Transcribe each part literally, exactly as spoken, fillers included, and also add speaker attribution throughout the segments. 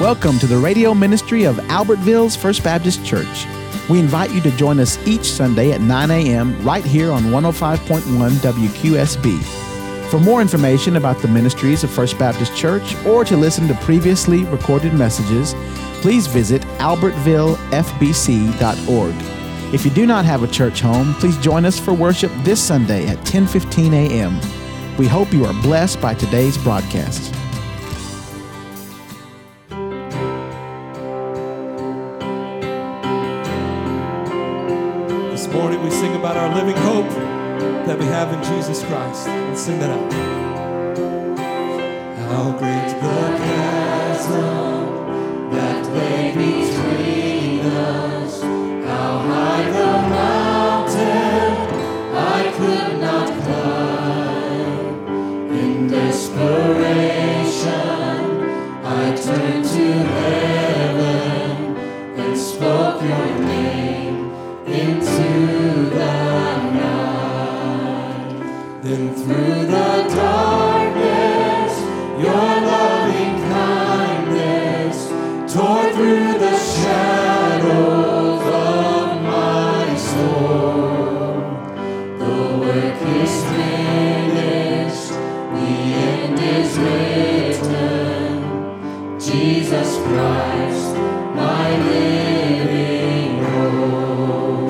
Speaker 1: Welcome to the radio ministry of Albertville's First Baptist Church. We invite you to join us each Sunday at nine a.m. right here on one oh five point one W Q S B. For more information about the ministries of First Baptist Church or to listen to previously recorded messages, please visit albertville f b c dot org. If you do not have a church home, please join us for worship this Sunday at ten fifteen a.m. We hope you are blessed by today's broadcast.
Speaker 2: This morning we sing about our living hope that we have in Jesus Christ. Let's sing that out. How great the chasm that lay between us, how high the mountain I could not climb. In desperation I turned to heaven and spoke your name into the night. Then through the darkness your loving kindness tore through the shadows of my soul. The work is finished, the end is written. Jesus Christ, my living hope.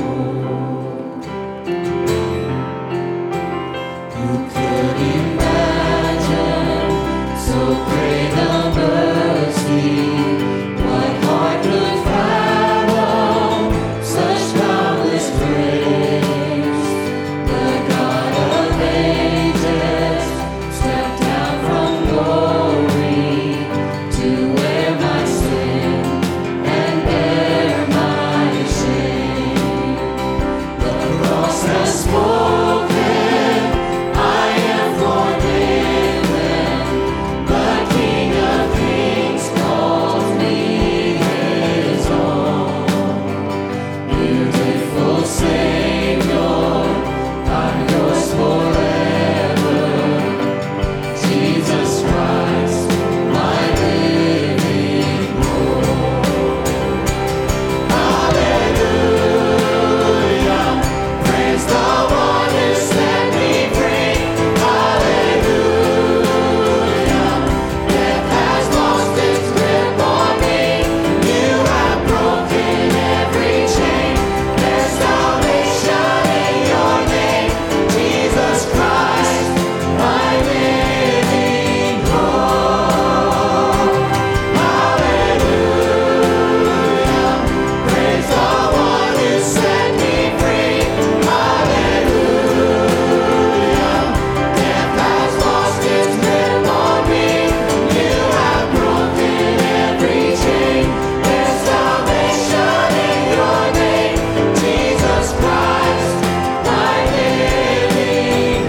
Speaker 2: Who could imagine so great a mercy? What heart could fathom such boundless grace? The God of ages stepped down from glory to wear my sin and bear my shame. The cross has spoken, I am forgiven. The King of Kings calls me his own. Beautiful Savior, I'm yours forever. Jesus Christ, my living hope. Hallelujah, praise the one who set me free. Hallelujah, death has lost its grip on me. You have broken every chain. There's salvation in your name. Jesus Christ, my living hope. Hallelujah, praise the one who set me free. Hallelujah, death has lost its grip on me. You have broken every chain. There's salvation in your name. Jesus Christ, my living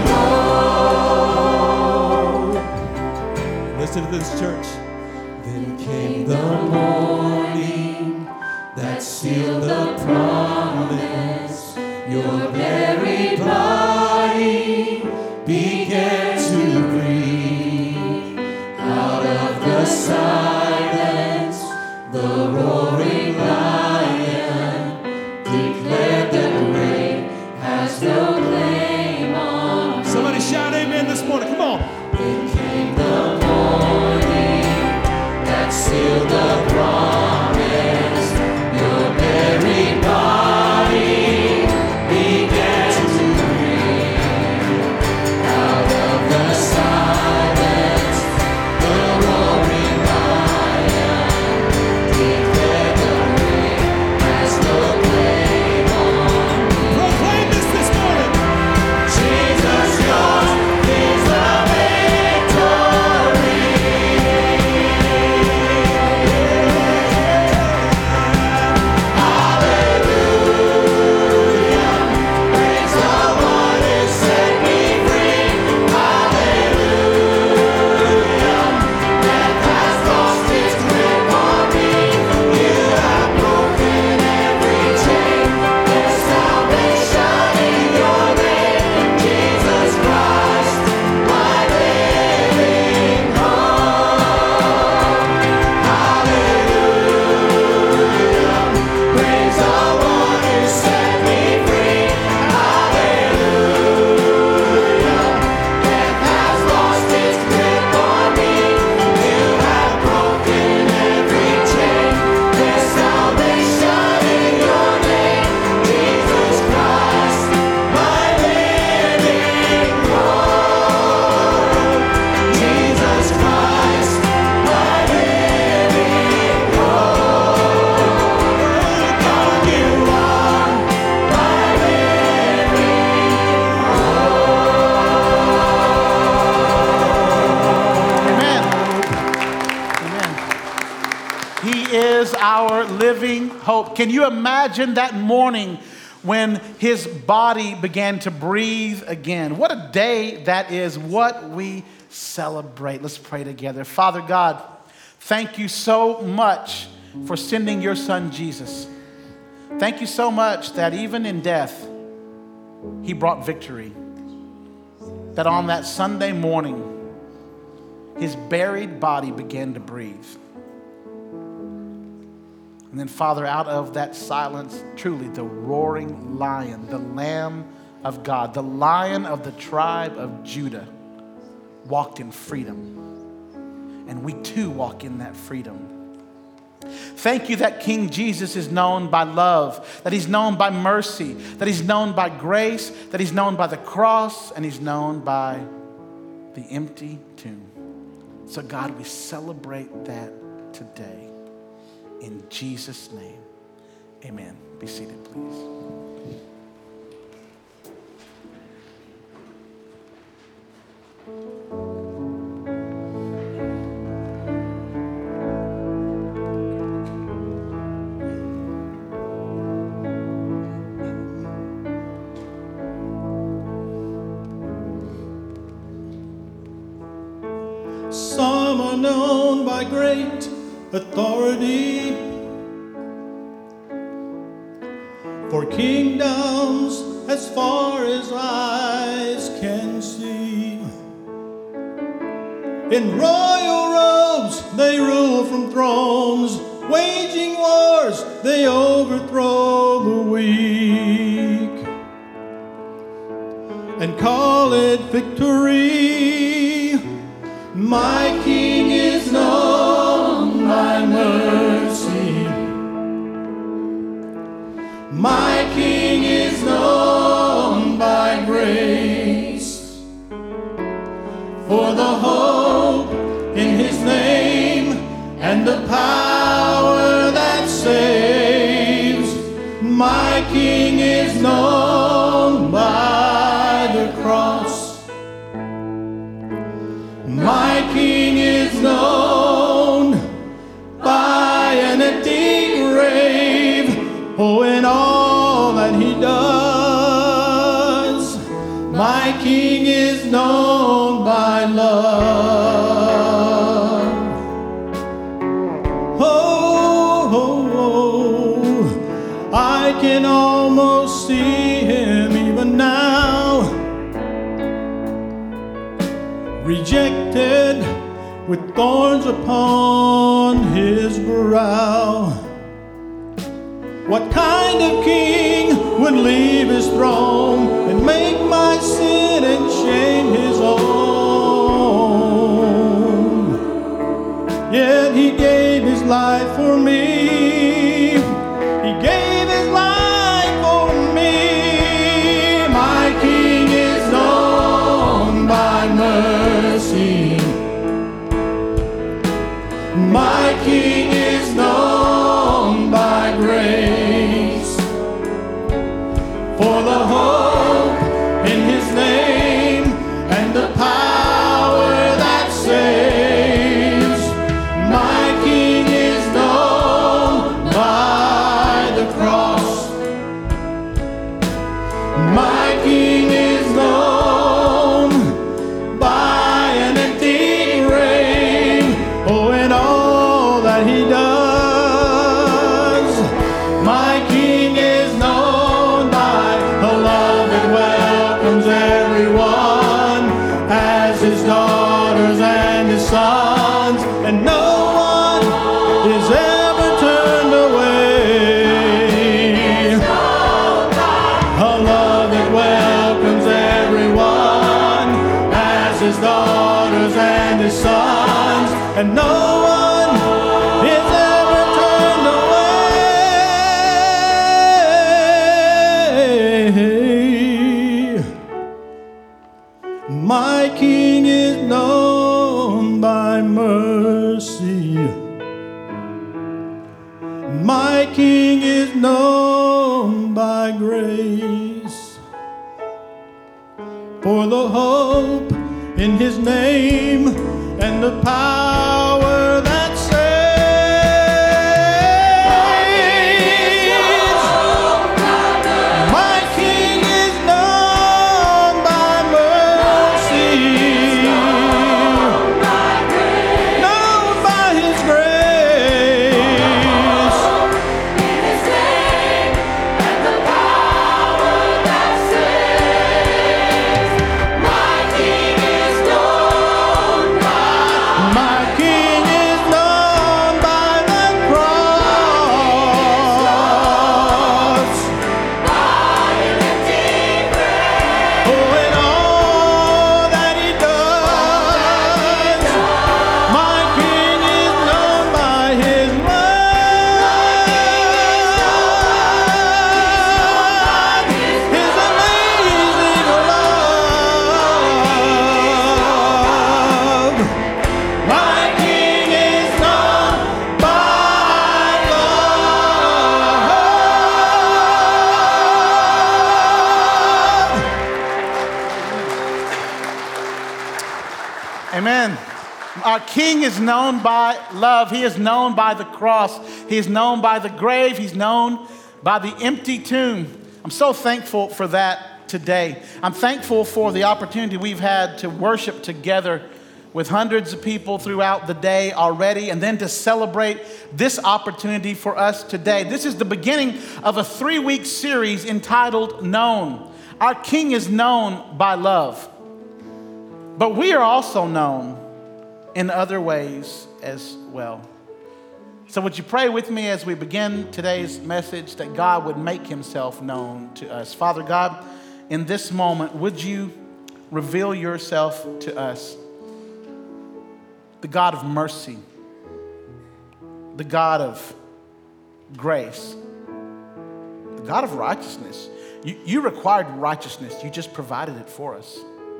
Speaker 2: hope. Listen to this, church. Then came the morning that sealed the promise. Your very body began to breathe. Out of the silence, the roaring lion declared that grave has no claim on. Somebody shout amen this morning. Come on. Then came the morning that sealed the promise. Your very body began to breathe. Out of the silence, the roaring lion declared the grave
Speaker 1: hope. Can you imagine that morning when his body began to breathe again? What a day that is, what we celebrate. Let's pray together. Father God, thank you so much for sending your son Jesus. Thank you so much that even in death, he brought victory. That on that Sunday morning, his buried body began to breathe. And then, Father, out of that silence, truly the roaring lion, the Lamb of God, the Lion of the tribe of Judah, walked in freedom. And we too walk in that freedom. Thank you that King Jesus is known by love, that he's known by mercy, that he's known by grace, that he's known by the cross, and he's known by the empty tomb. So God, we celebrate that today. In Jesus' name, amen. Be seated, please.
Speaker 3: Some are known by great authority, for kingdoms as far as eyes can see. In royal robes they rule from thrones, waging wars they overthrow the weak, and call it victory. My King is known by mercy. My King is known by grace. For the hope in his name and the power that saves, my King is known by the cross. My King is known by an empty grave. Oh, in all that he does, my King is known by love. Oh, oh, oh, I can almost see him even now, rejected with thorns upon his brow. What kind of king would leave his throne and make my sin and shame his own? Yet he gave his life for me. He gave his life for me. My King is known by mercy. My King is known by grace. For the hope in his name and the power that saves, my King is known by the cross. My King is known by an empty grave. Oh, and all that he does, my King is known by a love that welcomes everyone as his daughters and his sons, and no one is ever turned away. A love that welcomes everyone as his daughters and his sons, and no one is ever turned away. My King is known by mercy. My King is known by grace. For the hope in his name and the power that saves,
Speaker 1: Amen. Our King is known by love. He is known by the cross. He is known by the grave. He's known by the empty tomb. I'm so thankful for that today. I'm thankful for the opportunity we've had to worship together with hundreds of people throughout the day already, and then to celebrate this opportunity for us today. This is the beginning of a three-week series entitled Known. Our King is known by love, but we are also known in other ways as well. So would you pray with me as we begin today's message that God would make himself known to us? Father God, in this moment, would you reveal yourself to us? The God of mercy, the God of grace, the God of righteousness. You, you required righteousness, you just provided it for us.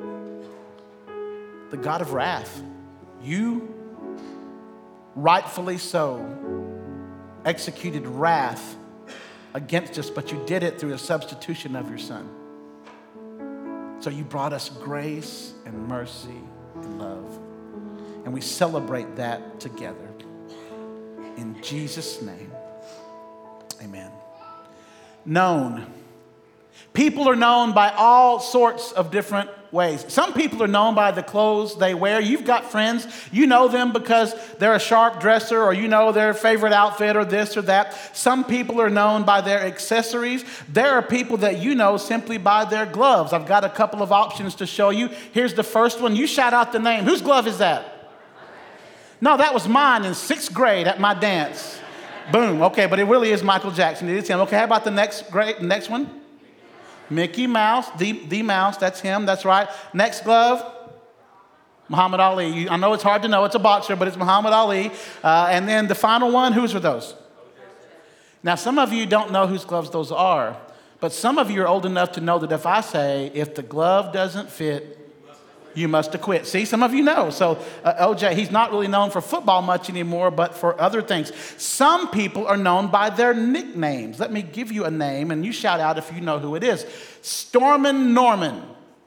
Speaker 1: The God of wrath. You, rightfully so, executed wrath against us, but you did it through a substitution of your Son. So you brought us grace and mercy and love. And we celebrate that together. In Jesus' name, amen. Known. People are known by all sorts of different ways. Some people are known by the clothes they wear. You've got friends, you know them because they're a sharp dresser, or you know their favorite outfit or this or that. Some people are known by their accessories. There are people that you know simply by their gloves. I've got a couple of options to show you. Here's the first one. You shout out the name. Whose glove is that? No, that was mine in sixth grade at my dance. Boom. Okay, but it really is Michael Jackson. It is him. Okay, how about the next grade, next one? Mickey Mouse, the, the mouse, that's him, that's right. Next glove, Muhammad Ali. You, I know it's hard to know, it's a boxer, but it's Muhammad Ali. Uh, and then the final one, whose are those? Now, some of you don't know whose gloves those are, but some of you are old enough to know that if I say, if the glove doesn't fit, you must have quit. See, some of you know. So uh, O J, he's not really known for football much anymore, but for other things. Some people are known by their nicknames. Let me give you a name, and you shout out if you know who it is. Stormin' Norman.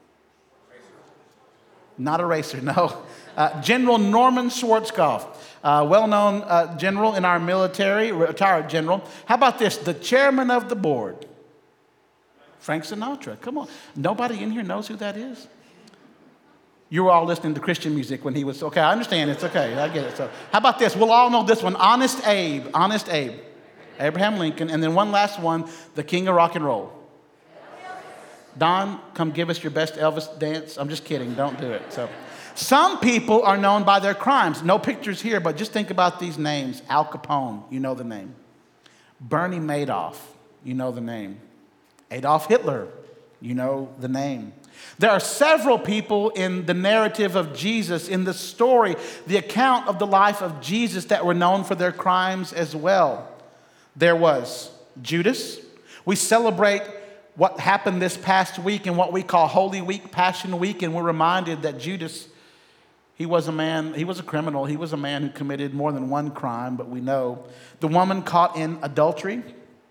Speaker 1: Not a racer, no. Uh, General Norman Schwarzkopf, uh, well-known uh, general in our military, retired general. How about this? The chairman of the board, Frank Sinatra. Come on. Nobody in here knows who that is? You were all listening to Christian music when he was, okay, I understand, it's okay, I get it. So how about this? We'll all know this one, Honest Abe, Honest Abe, Abraham Lincoln. And then one last one, the king of rock and roll. Don, come give us your best Elvis dance. I'm just kidding, don't do it. So some people are known by their crimes. No pictures here, but just think about these names. Al Capone, you know the name. Bernie Madoff, you know the name. Adolf Hitler, you know the name. There are several people in the narrative of Jesus, in the story, the account of the life of Jesus, that were known for their crimes as well. There was Judas. We celebrate what happened this past week in what we call Holy Week, Passion Week, and we're reminded that Judas, he was a man, he was a criminal. He was a man who committed more than one crime, but we know. The woman caught in adultery,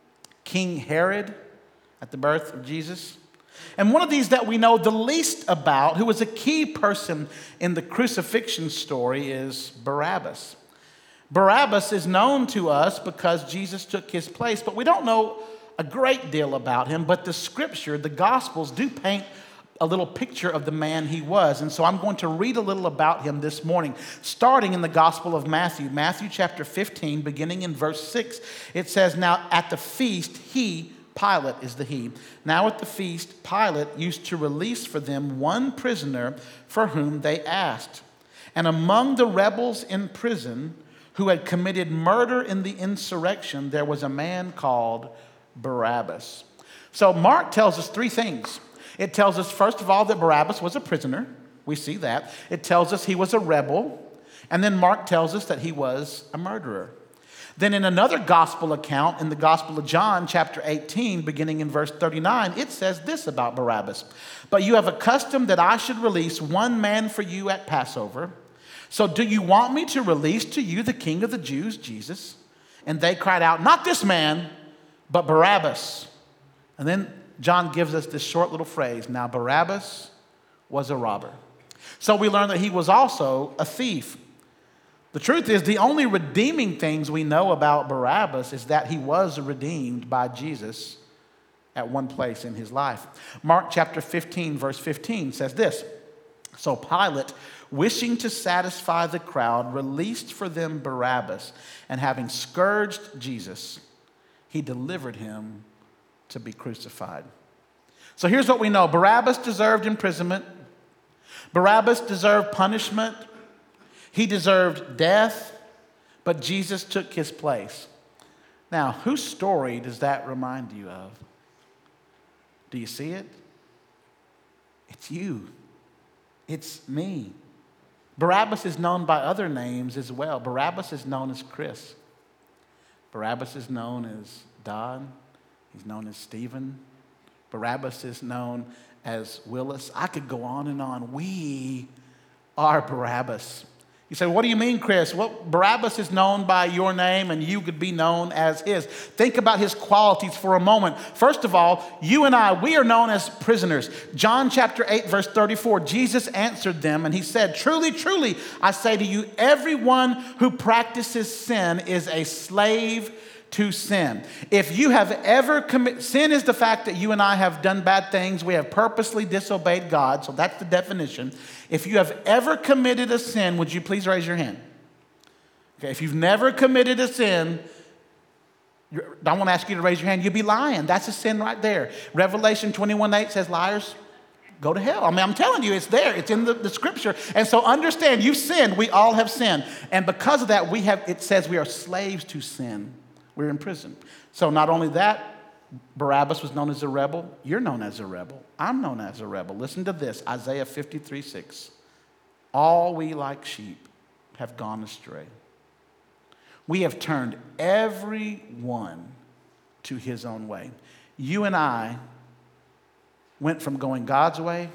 Speaker 1: King Herod at the birth of Jesus. And one of these that we know the least about, who was a key person in the crucifixion story, is Barabbas. Barabbas is known to us because Jesus took his place, but we don't know a great deal about him. But the scripture, the Gospels, do paint a little picture of the man he was. And so I'm going to read a little about him this morning, starting in the Gospel of Matthew. Matthew chapter fifteen, beginning in verse six. It says, "Now at the feast, he," Pilate is the he. "Now at the feast, Pilate used to release for them one prisoner for whom they asked. And among the rebels in prison who had committed murder in the insurrection, there was a man called Barabbas." So Mark tells us three things. It tells us, first of all, that Barabbas was a prisoner. We see that. It tells us he was a rebel. And then Mark tells us that he was a murderer. Then in another gospel account, in the Gospel of John, chapter eighteen, beginning in verse thirty-nine, it says this about Barabbas: "But you have a custom that I should release one man for you at Passover. So do you want me to release to you the King of the Jews, Jesus?" And they cried out, "Not this man, but Barabbas." And then John gives us this short little phrase: "Now Barabbas was a robber." So we learn that he was also a thief. The truth is, the only redeeming things we know about Barabbas is that he was redeemed by Jesus at one place in his life. Mark chapter fifteen, verse fifteen says this, "So Pilate, wishing to satisfy the crowd, released for them Barabbas, and having scourged Jesus, he delivered him to be crucified." So here's what we know. Barabbas deserved imprisonment. Barabbas deserved punishment. He deserved death, but Jesus took his place. Now, whose story does that remind you of? Do you see it? It's you. It's me. Barabbas is known by other names as well. Barabbas is known as Chris. Barabbas is known as Don. He's known as Stephen. Barabbas is known as Willis. I could go on and on. We are Barabbas. You say, what do you mean, Chris? Well, Barabbas is known by your name and you could be known as his. Think about his qualities for a moment. First of all, you and I, we are known as prisoners. John chapter eight, verse thirty-four, Jesus answered them and he said, "Truly, truly, I say to you, everyone who practices sin is a slave to sin." If you have ever committed, sin is the fact that you and I have done bad things. We have purposely disobeyed God. So that's the definition. If you have ever committed a sin, would you please raise your hand? Okay, if you've never committed a sin, I want to ask you to raise your hand. You'd be lying. That's a sin right there. Revelation twenty-one eight says liars go to hell. I mean, I'm telling you, it's there. It's in the, the scripture. And so understand, you've sinned. We all have sinned. And because of that, we have. It says we are slaves to sin. We're in prison. So not only that, Barabbas was known as a rebel. You're known as a rebel. I'm known as a rebel. Listen to this, Isaiah fifty-three six. "All we like sheep have gone astray. We have turned every one to his own way." You and I went from going God's way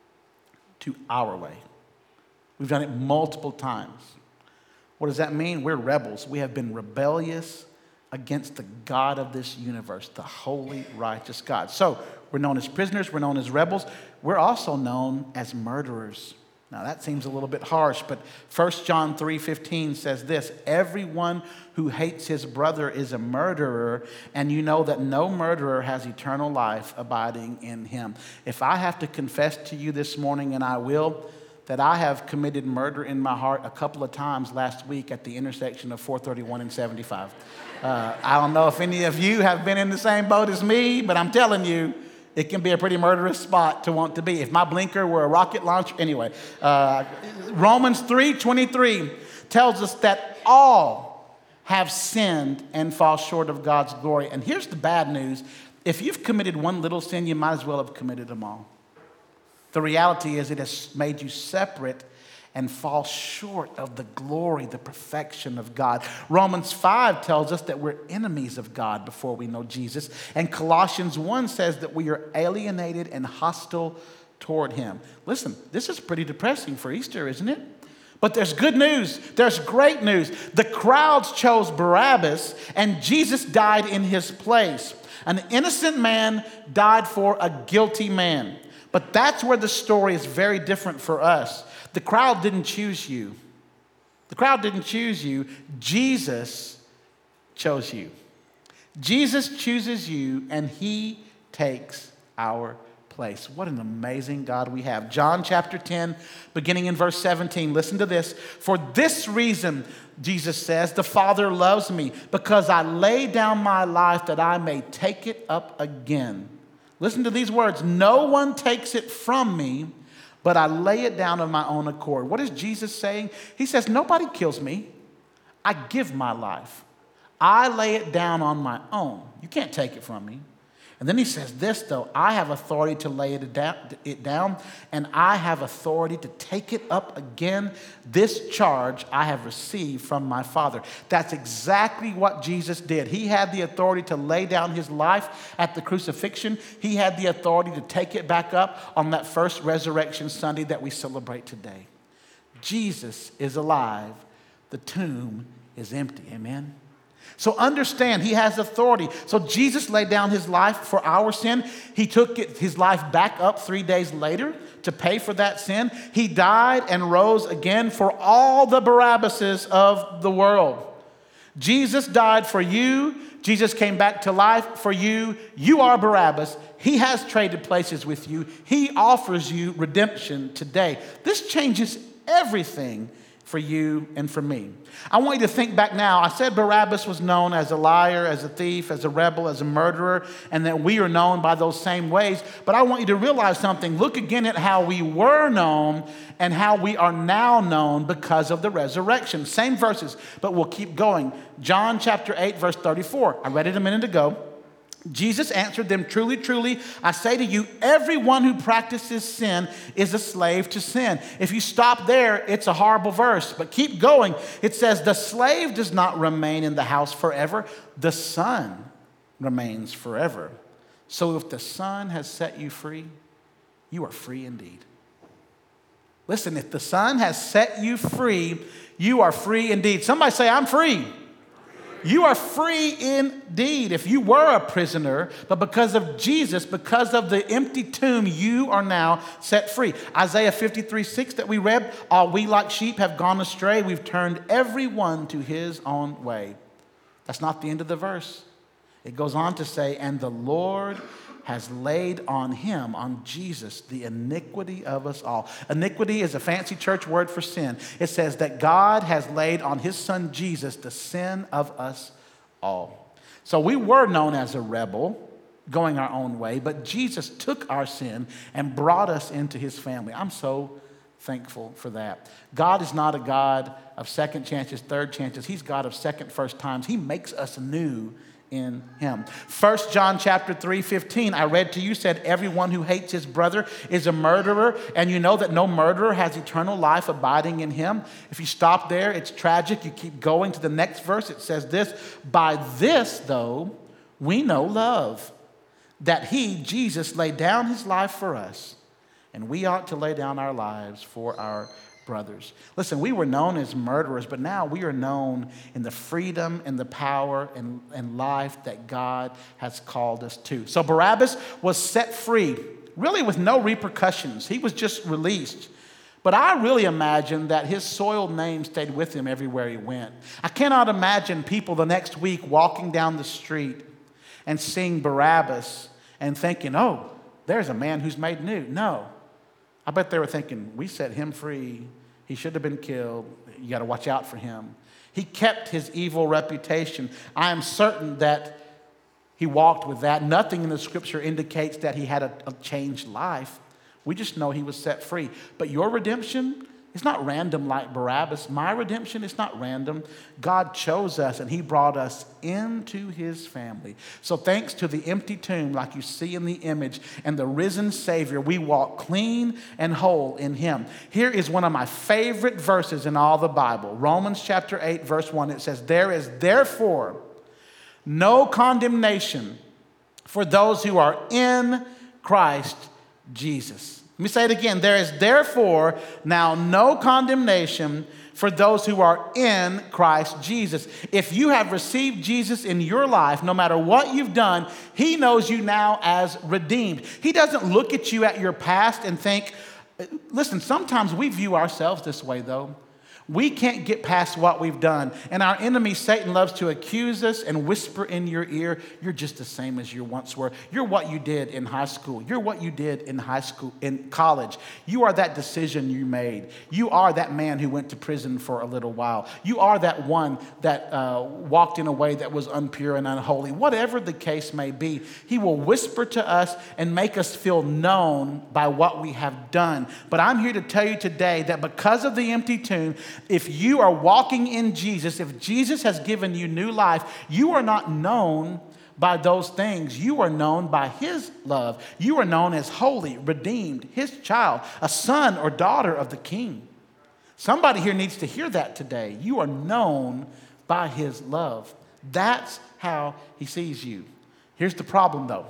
Speaker 1: to our way. We've done it multiple times. What does that mean? We're rebels. We have been rebellious against the God of this universe, the holy, righteous God. So we're known as prisoners. We're known as rebels. We're also known as murderers. Now that seems a little bit harsh, but First John three fifteen says this, "Everyone who hates his brother is a murderer, and you know that no murderer has eternal life abiding in him." If I have to confess to you this morning, and I will, that I have committed murder in my heart a couple of times last week at the intersection of four thirty-one and seventy-five. Uh, I don't know if any of you have been in the same boat as me, but I'm telling you, it can be a pretty murderous spot to want to be. If my blinker were a rocket launcher, anyway. Uh, Romans three twenty-three tells us that all have sinned and fall short of God's glory. And here's the bad news. If you've committed one little sin, you might as well have committed them all. The reality is it has made you separate and fall short of the glory, the perfection of God. Romans five tells us that we're enemies of God before we know Jesus. And Colossians one says that we are alienated and hostile toward him. Listen, this is pretty depressing for Easter, isn't it? But there's good news. There's great news. The crowds chose Barabbas and Jesus died in his place. An innocent man died for a guilty man. But that's where the story is very different for us. The crowd didn't choose you. The crowd didn't choose you. Jesus chose you. Jesus chooses you, and he takes our place. What an amazing God we have. John chapter ten, beginning in verse seventeen. Listen to this. "For this reason," Jesus says, "the Father loves me, because I lay down my life that I may take it up again." Listen to these words. "No one takes it from me, but I lay it down of my own accord." What is Jesus saying? He says, nobody kills me. I give my life. I lay it down on my own. You can't take it from me. And then he says this, though, "I have authority to lay it down, and I have authority to take it up again. This charge I have received from my Father." That's exactly what Jesus did. He had the authority to lay down his life at the crucifixion. He had the authority to take it back up on that first resurrection Sunday that we celebrate today. Jesus is alive. The tomb is empty. Amen? So understand, he has authority. So Jesus laid down his life for our sin. He took it, his life back up three days later to pay for that sin. He died and rose again for all the Barabbases of the world. Jesus died for you. Jesus came back to life for you. You are Barabbas. He has traded places with you. He offers you redemption today. This changes everything for you and for me. I want you to think back now. I said Barabbas was known as a liar, as a thief, as a rebel, as a murderer, and that we are known by those same ways. But I want you to realize something. Look again at how we were known and how we are now known because of the resurrection. Same verses, but we'll keep going. John chapter eight, verse thirty-four. I read it a minute ago. Jesus answered them, truly, truly, I say to you, everyone who practices sin is a slave to sin. If you stop there, it's a horrible verse, but keep going. It says, the slave does not remain in the house forever. The son remains forever. So if the Son has set you free, you are free indeed. Listen, if the Son has set you free, you are free indeed. Somebody say, I'm free. You are free indeed. If you were a prisoner, but because of Jesus, because of the empty tomb, you are now set free. Isaiah fifty-three six that we read, all we like sheep have gone astray. We've turned everyone to his own way. That's not the end of the verse. It goes on to say, and the Lord has laid on him, on Jesus, the iniquity of us all. Iniquity is a fancy church word for sin. It says that God has laid on his son Jesus the sin of us all. So we were known as a rebel, going our own way, but Jesus took our sin and brought us into his family. I'm so thankful for that. God is not a God of second chances, third chances. He's God of second, first times. He makes us new in him. First John chapter three, fifteen, I read to you, said, everyone who hates his brother is a murderer, and you know that no murderer has eternal life abiding in him. If you stop there, it's tragic. You keep going to the next verse. It says this, by this, though, we know love, that he, Jesus, laid down his life for us, and we ought to lay down our lives for our brothers. Listen, we were known as murderers, but now we are known in the freedom and the power and, and life that God has called us to. So Barabbas was set free, really with no repercussions. He was just released. But I really imagine that his soiled name stayed with him everywhere he went. I cannot imagine people the next week walking down the street and seeing Barabbas and thinking, oh, there's a man who's made new. No. I bet they were thinking, we set him free. He should have been killed. You got to watch out for him. He kept his evil reputation. I am certain that he walked with that. Nothing in the scripture indicates that he had a, a changed life. We just know he was set free. But your redemption is not random like Barabbas. My redemption is not random. God chose us and he brought us into his family. So thanks to the empty tomb, like you see in the image, and the risen Savior, we walk clean and whole in him. Here is one of my favorite verses in all the Bible. Romans chapter eight, verse one. It says, there is therefore no condemnation for those who are in Christ Jesus. Let me say it again. There is therefore now no condemnation for those who are in Christ Jesus. If you have received Jesus in your life, no matter what you've done, he knows you now as redeemed. He doesn't look at you at your past and think, listen, sometimes we view ourselves this way though. We can't get past what we've done. And our enemy, Satan, loves to accuse us and whisper in your ear, you're just the same as you once were. You're what you did in high school. You're what you did in high school, in college. You are that decision you made. You are that man who went to prison for a little while. You are that one that uh, walked in a way that was impure and unholy. Whatever the case may be, he will whisper to us and make us feel known by what we have done. But I'm here to tell you today that because of the empty tomb, if you are walking in Jesus, if Jesus has given you new life, you are not known by those things. You are known by his love. You are known as holy, redeemed, his child, a son or daughter of the King. Somebody here needs to hear that today. You are known by his love. That's how he sees you. Here's the problem, though.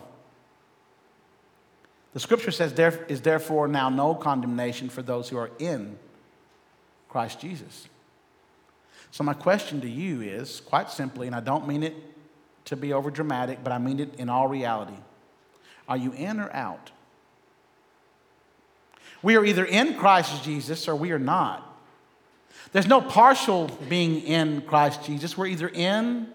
Speaker 1: The scripture says there is therefore now no condemnation for those who are in Christ Jesus. So my question to you is, quite simply, and I don't mean it to be over dramatic, but I mean it in all reality. Are you in or out? We are either in Christ Jesus or we are not. There's no partial being in Christ Jesus. We're either in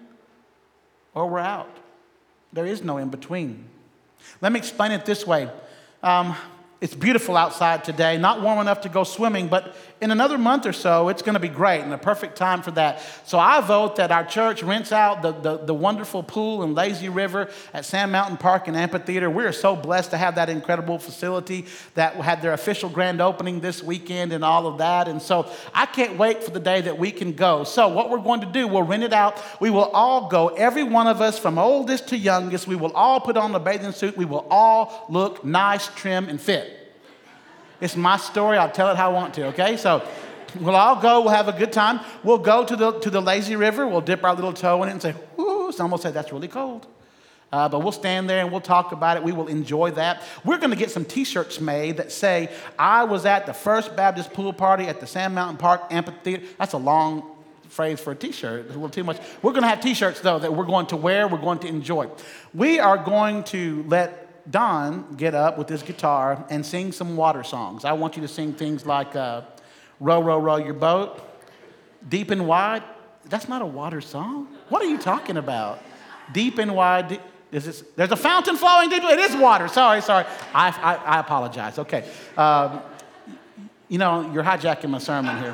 Speaker 1: or we're out. There is no in between. Let me explain it this way. Um, it's beautiful outside today, not warm enough to go swimming, but in another month or so, it's going to be great and a perfect time for that. So I vote that our church rents out the, the, the wonderful pool in Lazy River at Sand Mountain Park and Amphitheater. We are so blessed to have that incredible facility that had their official grand opening this weekend and all of that. And so I can't wait for the day that we can go. So what we're going to do, we'll rent it out. We will all go, every one of us from oldest to youngest. We will all put on the bathing suit. We will all look nice, trim, and fit. It's my story. I'll tell it how I want to, okay? So we'll all go. We'll have a good time. We'll go to the to the lazy river. We'll dip our little toe in it and say, whoo. Someone will say, that's really cold. Uh, but we'll stand there and we'll talk about it. We will enjoy that. We're going to get some T-shirts made that say, I was at the First Baptist pool party at the Sand Mountain Park Amphitheater. That's a long phrase for a T-shirt. It's a little too much. We're going to have T-shirts, though, that we're going to wear, we're going to enjoy. We are going to let Don get up with his guitar and sing some water songs. I want you to sing things like uh, Row, Row, Row Your Boat, Deep and Wide. That's not a water song. What are you talking about? Deep and Wide. Deep, is this, there's a fountain flowing deep. It is water. Sorry, sorry. I, I, I apologize. Okay. Um, you know, you're hijacking my sermon here.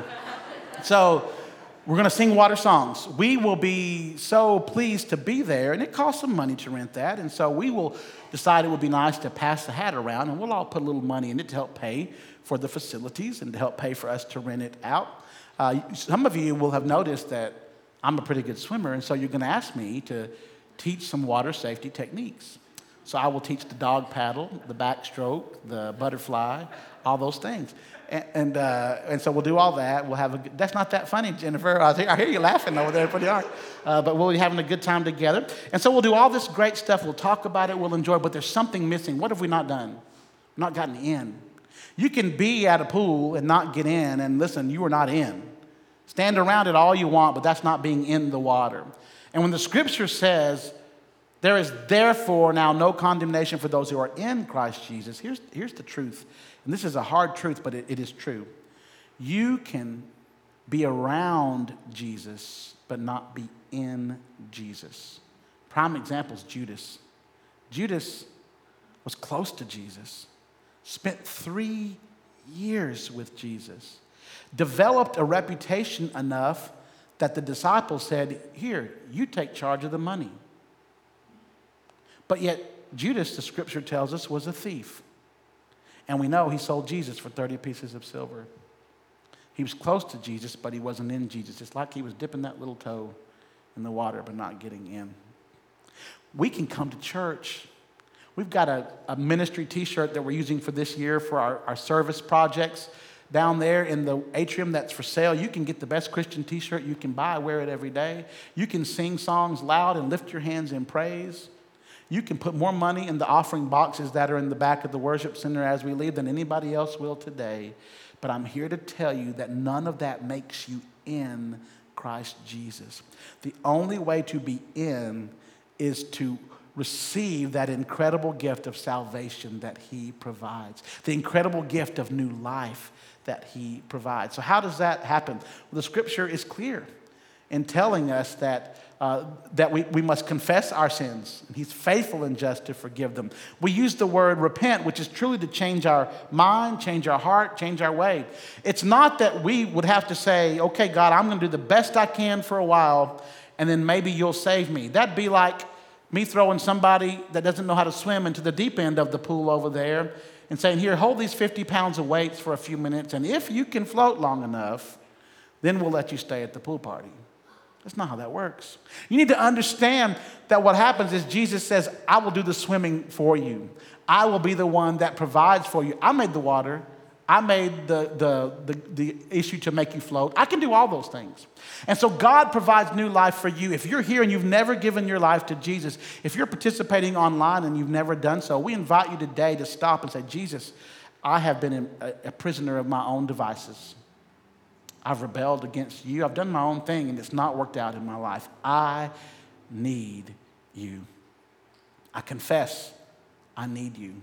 Speaker 1: So we're going to sing water songs. We will be so pleased to be there, and it costs some money to rent that, and so we will decide it would be nice to pass the hat around, and we'll all put a little money in it to help pay for the facilities and to help pay for us to rent it out. Uh, some of you will have noticed that I'm a pretty good swimmer, and so you're going to ask me to teach some water safety techniques. So I will teach the dog paddle, the backstroke, the butterfly, all those things. And and, uh, and so we'll do all that. We'll have a good, that's not that funny, Jennifer. I, think, I hear you laughing over there pretty hard. Uh, but we'll be having a good time together. And so we'll do all this great stuff. We'll talk about it. We'll enjoy. But there's something missing. What have we not done? Not gotten in. You can be at a pool and not get in. And listen, you are not in. Stand around it all you want, but that's not being in the water. And when the scripture says, there is therefore now no condemnation for those who are in Christ Jesus, here's, here's the truth. And this is a hard truth, but it, it is true. You can be around Jesus, but not be in Jesus. Prime example is Judas. Judas was close to Jesus, spent three years with Jesus, developed a reputation enough that the disciples said, here, you take charge of the money. But yet, Judas, the scripture tells us, was a thief. And we know he sold Jesus for thirty pieces of silver. He was close to Jesus, but he wasn't in Jesus. It's like he was dipping that little toe in the water, but not getting in. We can come to church. We've got a, a ministry T-shirt that we're using for this year for our, our service projects. Down there in the atrium that's for sale, you can get the best Christian T-shirt you can buy, wear it every day. You can sing songs loud and lift your hands in praise. You can put more money in the offering boxes that are in the back of the worship center as we leave than anybody else will today. But I'm here to tell you that none of that makes you in Christ Jesus. The only way to be in is to receive that incredible gift of salvation that he provides, the incredible gift of new life that he provides. So how does that happen? Well, the scripture is clear in telling us that Uh, that we, we must confess our sins. He's faithful and just to forgive them. We use the word repent, which is truly to change our mind, change our heart, change our way. It's not that we would have to say, okay, God, I'm going to do the best I can for a while, and then maybe you'll save me. That'd be like me throwing somebody that doesn't know how to swim into the deep end of the pool over there and saying, here, hold these fifty pounds of weights for a few minutes, and if you can float long enough, then we'll let you stay at the pool party. That's not how that works. You need to understand that what happens is Jesus says, I will do the swimming for you. I will be the one that provides for you. I made the water. I made the, the, the, the issue to make you float. I can do all those things. And so God provides new life for you. If you're here and you've never given your life to Jesus, if you're participating online and you've never done so, we invite you today to stop and say, Jesus, I have been a, a prisoner of my own devices. I've rebelled against you. I've done my own thing, and it's not worked out in my life. I need you. I confess I need you.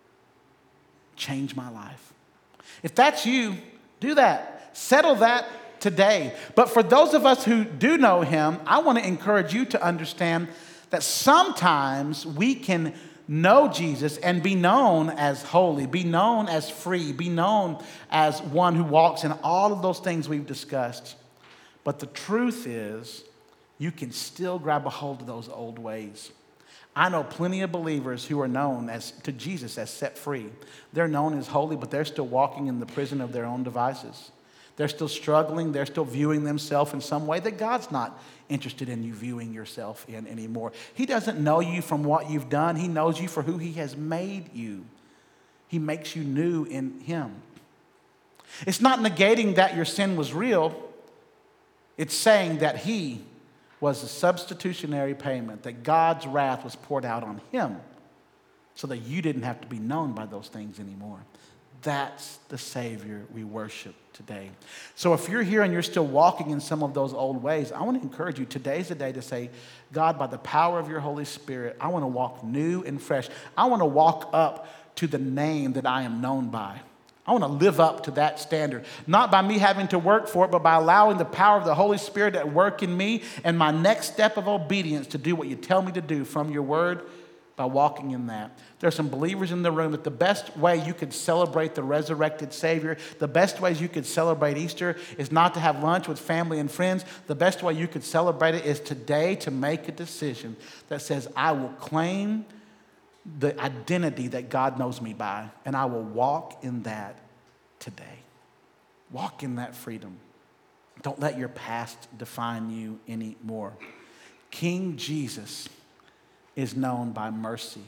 Speaker 1: Change my life. If that's you, do that. Settle that today. But for those of us who do know him, I want to encourage you to understand that sometimes we can know Jesus and be known as holy, be known as free, be known as one who walks in all of those things we've discussed. But the truth is, you can still grab a hold of those old ways. I know plenty of believers who are known as to Jesus as set free. They're known as holy, but they're still walking in the prison of their own devices. They're still struggling. They're still viewing themselves in some way that God's not interested in you viewing yourself in anymore. He doesn't know you from what you've done. He knows you for who he has made you. He makes you new in him. It's not negating that your sin was real. It's saying that he was a substitutionary payment, that God's wrath was poured out on him so that you didn't have to be known by those things anymore. That's the Savior we worship today. So if you're here and you're still walking in some of those old ways, I want to encourage you. Today's the day to say, God, by the power of your Holy Spirit, I want to walk new and fresh. I want to walk up to the name that I am known by. I want to live up to that standard, not by me having to work for it, but by allowing the power of the Holy Spirit at work in me and my next step of obedience to do what you tell me to do from your word by walking in that. There are some believers in the room that the best way you could celebrate the resurrected Savior, the best ways you could celebrate Easter is not to have lunch with family and friends. The best way you could celebrate it is today to make a decision that says, I will claim the identity that God knows me by, and I will walk in that today. Walk in that freedom. Don't let your past define you anymore. King Jesus is known by mercy.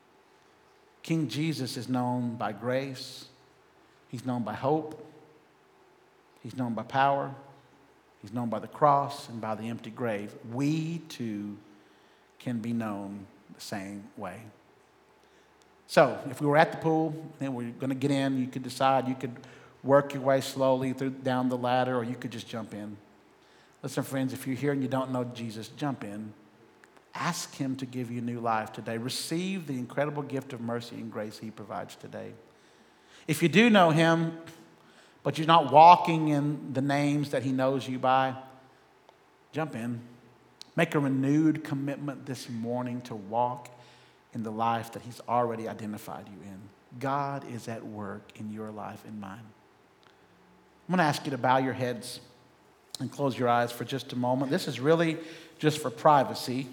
Speaker 1: King Jesus is known by grace. He's known by hope. He's known by power. He's known by the cross and by the empty grave. We too can be known the same way. So if we were at the pool and we're going to get in, you could decide you could work your way slowly through down the ladder, or you could just jump in. Listen, friends, if you're here and you don't know Jesus, jump in. Ask him to give you new life today. Receive the incredible gift of mercy and grace he provides today. If you do know him, but you're not walking in the names that he knows you by, jump in. Make a renewed commitment this morning to walk in the life that he's already identified you in. God is at work in your life and mine. I'm going to ask you to bow your heads and close your eyes for just a moment. This is really just for privacy.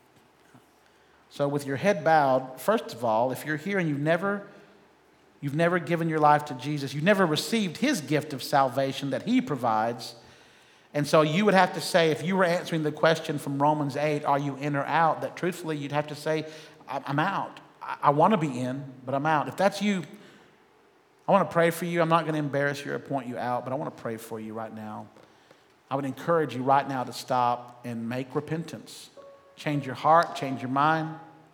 Speaker 1: So with your head bowed, first of all, if you're here and you've never, you've never given your life to Jesus, you've never received his gift of salvation that he provides, and so you would have to say, if you were answering the question from Romans eight, are you in or out, that truthfully you'd have to say, I'm out. I want to be in, but I'm out. If that's you, I want to pray for you. I'm not going to embarrass you or point you out, but I want to pray for you right now. I would encourage you right now to stop and make repentance. Change your heart, change your mind.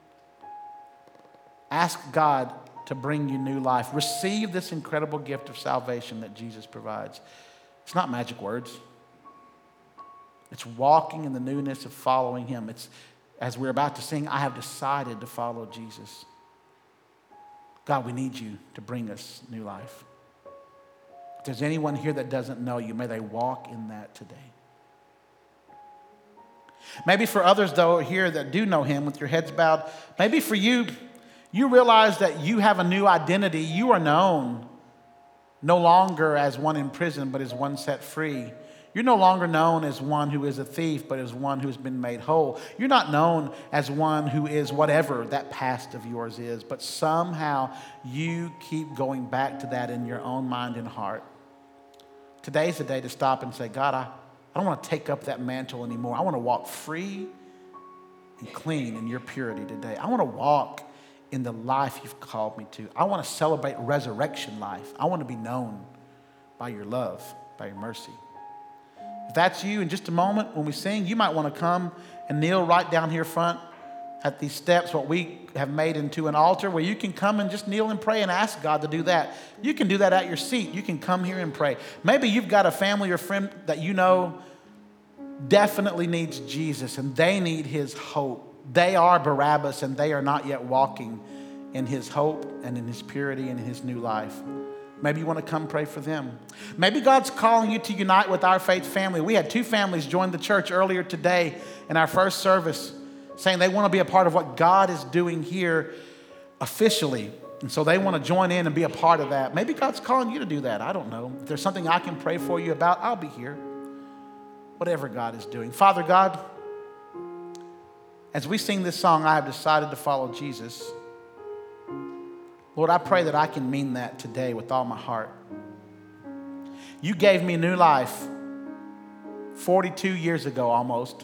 Speaker 1: Ask God to bring you new life. Receive this incredible gift of salvation that Jesus provides. It's not magic words. It's walking in the newness of following him. It's, as we're about to sing, I have decided to follow Jesus. God, we need you to bring us new life. If there's anyone here that doesn't know you, may they walk in that today. Maybe for others, though, here that do know him with your heads bowed, maybe for you, you realize that you have a new identity. You are known no longer as one in prison, but as one set free. You're no longer known as one who is a thief, but as one who's been made whole. You're not known as one who is whatever that past of yours is, but somehow you keep going back to that in your own mind and heart. Today's the day to stop and say, God, I, I don't want to take up that mantle anymore. I want to walk free and clean in your purity today. I want to walk in the life you've called me to. I want to celebrate resurrection life. I want to be known by your love, by your mercy. If that's you, in just a moment when we sing, you might want to come and kneel right down here front at these steps what we have made into an altar where you can come and just kneel and pray and ask God to do that. You can do that at your seat. You can come here and pray. Maybe you've got a family or friend that you know definitely needs Jesus and they need his hope. They are Barabbas and they are not yet walking in his hope and in his purity and in his new life. Maybe you want to come pray for them. Maybe God's calling you to unite with our faith family. We had two families join the church earlier today in our first service, saying they want to be a part of what God is doing here officially. And so they want to join in and be a part of that. Maybe God's calling you to do that. I don't know. If there's something I can pray for you about, I'll be here. Whatever God is doing. Father God, as we sing this song, I have decided to follow Jesus. Lord, I pray that I can mean that today with all my heart. You gave me new life forty-two years ago almost.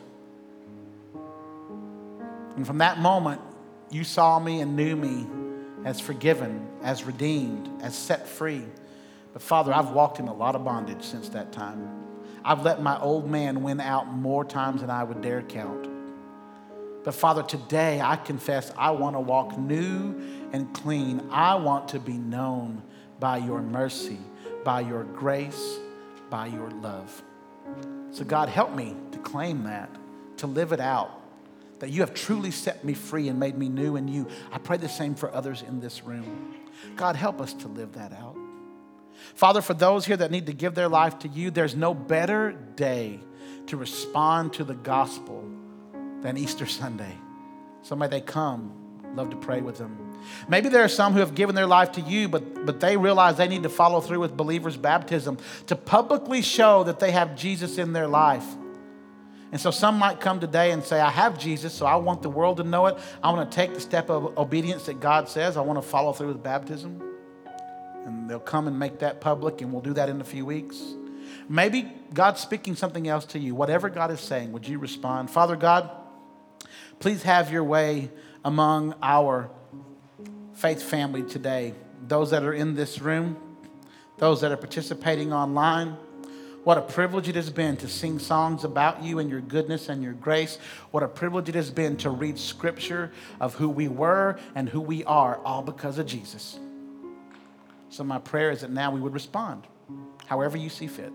Speaker 1: And from that moment, you saw me and knew me as forgiven, as redeemed, as set free. But Father, I've walked in a lot of bondage since that time. I've let my old man win out more times than I would dare count. But Father, today I confess I want to walk new and clean. I want to be known by your mercy, by your grace, by your love. So God, help me to claim that, to live it out, that you have truly set me free and made me new in you. I pray the same for others in this room. God, help us to live that out. Father, for those here that need to give their life to you, there's no better day to respond to the gospel than Easter Sunday. So may they come. Love to pray with them. Maybe there are some who have given their life to you, but, but they realize they need to follow through with believers' baptism to publicly show that they have Jesus in their life. And so some might come today and say, I have Jesus, so I want the world to know it. I want to take the step of obedience that God says. I want to follow through with baptism. And they'll come and make that public, and we'll do that in a few weeks. Maybe God's speaking something else to you. Whatever God is saying, would you respond? Father God, please have your way among our faith family today. Those that are in this room, those that are participating online. What a privilege it has been to sing songs about you and your goodness and your grace. What a privilege it has been to read scripture of who we were and who we are, all because of Jesus. So my prayer is that now we would respond, however you see fit.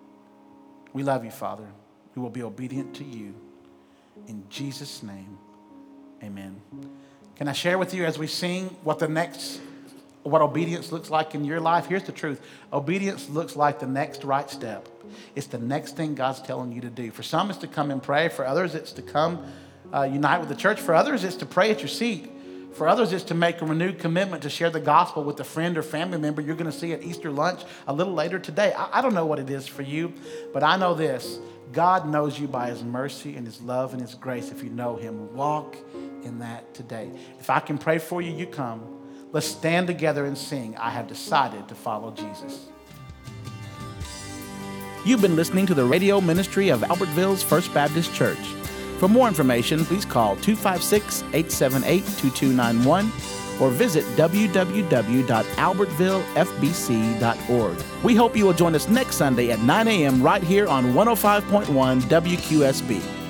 Speaker 1: We love you, Father. We will be obedient to you. In Jesus' name, amen. Can I share with you as we sing what the next, what obedience looks like in your life? Here's the truth. Obedience looks like the next right step. It's the next thing God's telling you to do. For some, it's to come and pray. For others, it's to come uh, unite with the church. For others, it's to pray at your seat. For others, it's to make a renewed commitment to share the gospel with a friend or family member you're going to see at Easter lunch a little later today. I, I don't know what it is for you, but I know this. God knows you by his mercy and his love and his grace if you know him. Walk in that today. If I can pray for you, you come. Let's stand together and sing, I have decided to follow Jesus.
Speaker 4: You've been listening to the radio ministry of Albertville's First Baptist Church. For more information, please call two five six, eight seven eight, two two nine one or visit w w w dot albertville f b c dot org. We hope you will join us next Sunday at nine a.m. right here on one oh five point one W Q S B.